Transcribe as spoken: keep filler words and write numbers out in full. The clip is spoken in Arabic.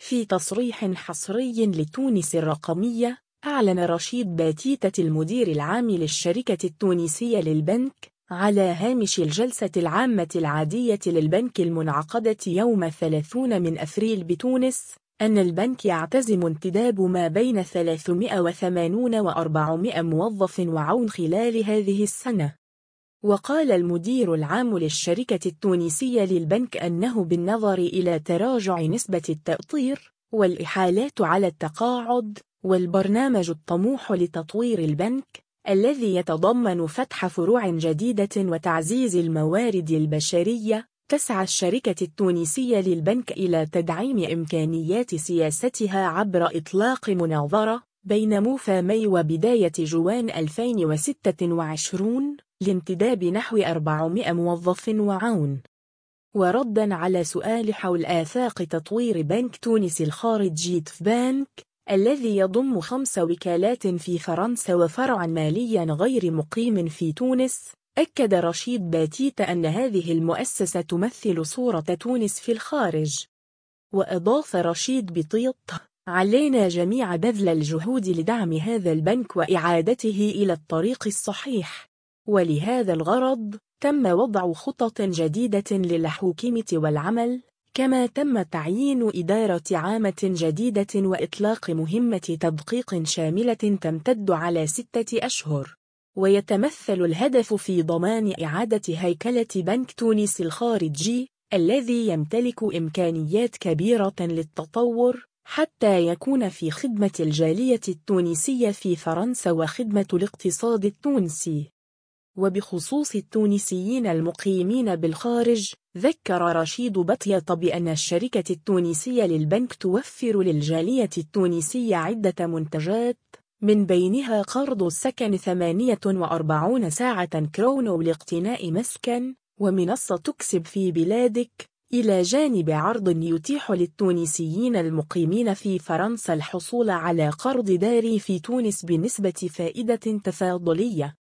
في تصريح حصري لتونس الرقمية، أعلن رشيد باتيتة المدير العام للشركة التونسية للبنك على هامش الجلسة العامة العادية للبنك المنعقدة يوم ثلاثين من أفريل بتونس أن البنك يعتزم انتداب ما بين ثلاثمائة وثمانين وأربعمائة موظف وعون خلال هذه السنة. وقال المدير العام للشركة التونسية للبنك أنه بالنظر إلى تراجع نسبة التأطير والإحالات على التقاعد والبرنامج الطموح لتطوير البنك الذي يتضمن فتح فروع جديدة وتعزيز الموارد البشرية، تسعى الشركة التونسية للبنك إلى تدعيم إمكانيات سياستها عبر إطلاق مناظرة بين موفى ماي وبداية جوان ألفين وستة وعشرين لانتداب نحو أربعمائة موظف وعون. ورداً على سؤال حول آفاق تطوير بنك تونس الخارجي تفبانك الذي يضم خمس وكالات في فرنسا وفرعاً مالياً غير مقيم في تونس، أكد رشيد باتيتة أن هذه المؤسسة تمثل صورة تونس في الخارج. وأضاف رشيد باتيتة: علينا جميع بذل الجهود لدعم هذا البنك وإعادته إلى الطريق الصحيح، ولهذا الغرض تم وضع خطط جديدة للحوكمة والعمل، كما تم تعيين إدارة عامة جديدة وإطلاق مهمة تدقيق شاملة تمتد على ستة أشهر. ويتمثل الهدف في ضمان إعادة هيكلة بنك تونس الخارجي الذي يمتلك إمكانيات كبيرة للتطور حتى يكون في خدمة الجالية التونسية في فرنسا وخدمة الاقتصاد التونسي. وبخصوص التونسيين المقيمين بالخارج، ذكر رشيد باتيتة بأن الشركة التونسية للبنك توفر للجالية التونسية عدة منتجات، من بينها قرض السكن ثمانية وأربعين ساعة كرونو لاقتناء مسكن، ومنصة تكسب في بلادك، إلى جانب عرض يتيح للتونسيين المقيمين في فرنسا الحصول على قرض داري في تونس بنسبة فائدة تفاضلية.